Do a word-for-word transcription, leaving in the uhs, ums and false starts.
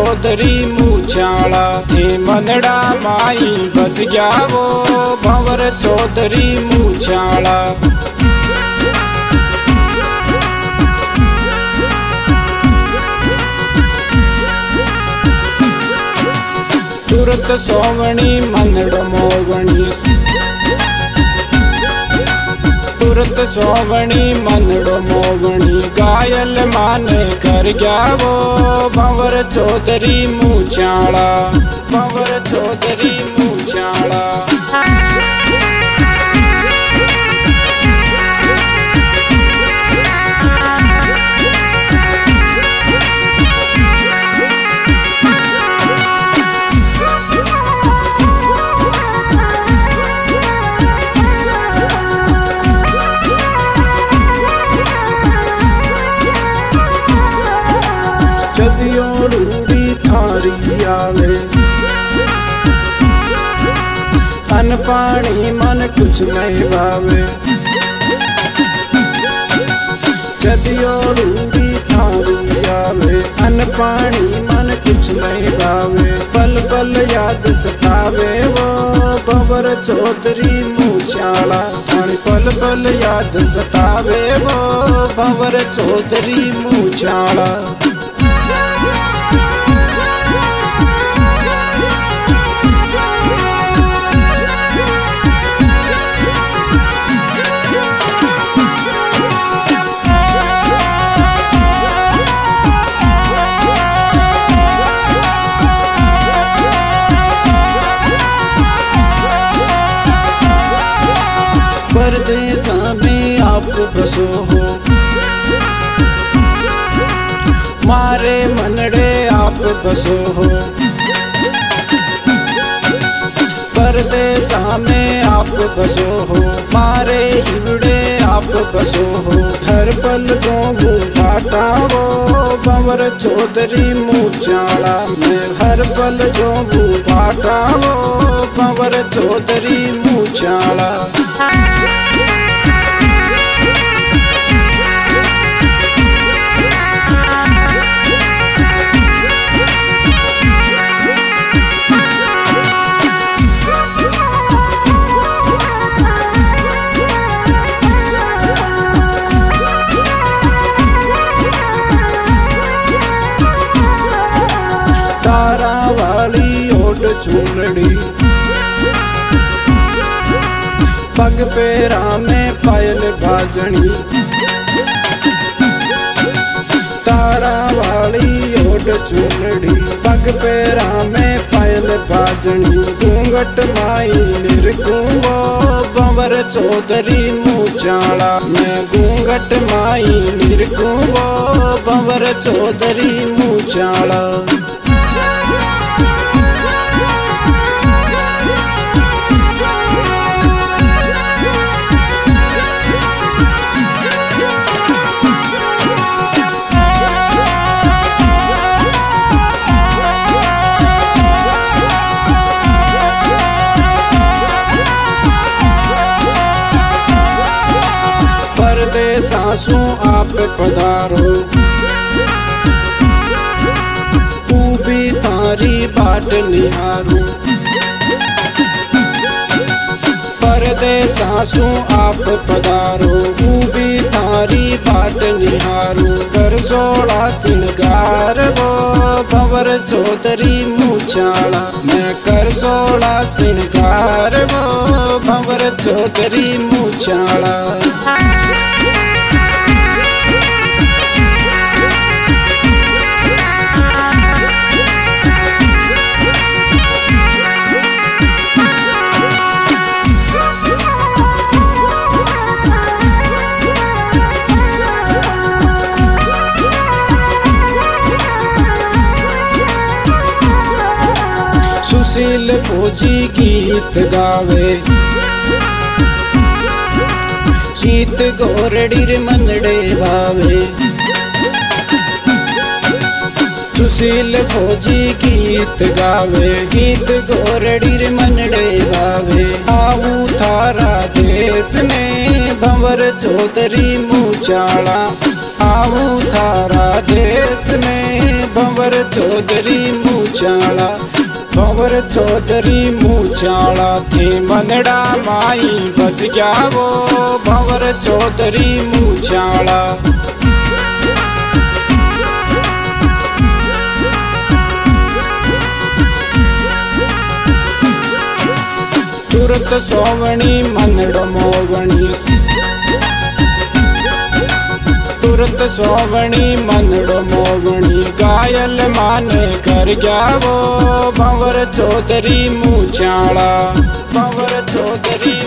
चौधरी मूछाला थे मनड़ा माई बस गया वो भंवर चौधरी मूछाला। चुरत सोवणी मनड़ मोवणी तुरत सोवणी मनड़ो मोवणी गायल माने कर गया वो भंवर चौधरी मूछाला भंवर चौधरी मूछाला। चदियोड़ी थारी आवे अन पानी मन कुछ नहीं भावे। चदियोड़ी थारी आवे अन पानी मन कुछ नहीं भावे। पल पल याद सतावे वो भंवर चौधरी मूछाला पल पल याद सतावे वो भंवर चौधरी मूछाला। परदेसा में आप बसो हो मारे मनड़े आप बसो हो। परदेसा में आप बसो हो मारे हिवड़े आप बसो हो। हर पल गोबू बाटा वो भंवर चौधरी मूछाला मैं हर पल गोबू बाटा वो भंवर चौधरी मूछाला। तारा वाली ओट चूनड़ी पग पेरा में पायल बाजनी। तारा वाली ओट चूनड़ी पग पेरा में पायल बाजनी। घूंघट माई निरकूंगो भंवर चौधरी मूछाला मैं घूंघट माई निरकूंगो भंवर चौधरी मूछाला। परदेसासु आप पधारो तू भी तारी बाट निहारू। परदेसासु आप पधारो तू भी तारी बाट निहारू। कर सोला सिंगार वो भंवर चौधरी मूछाला मैं कर सोला सिंगार वो भंवर चौधरी मूछाला। सुशील फौजी गीत गावे शीत गोरड़ी मनड़े भावे। सुशील फौजी गीत गावे गीत गोरड़ी मनड़े भावे। आऊ थारा देश में भंवर चौधरी मूछाला आऊ थारा देश में भंवर चौधरी मूछाला, भंवर चौधरी मूछाला थे मनड़ा माई बस गया वो भंवर चौधरी मूछाला। चुरत सोवणी मनड़ मोवणी, तुरत सोवणी मनड़ मोवणी घायल माने कर गया वो भंवर चौधरी मूछाला, भंवर चौधरी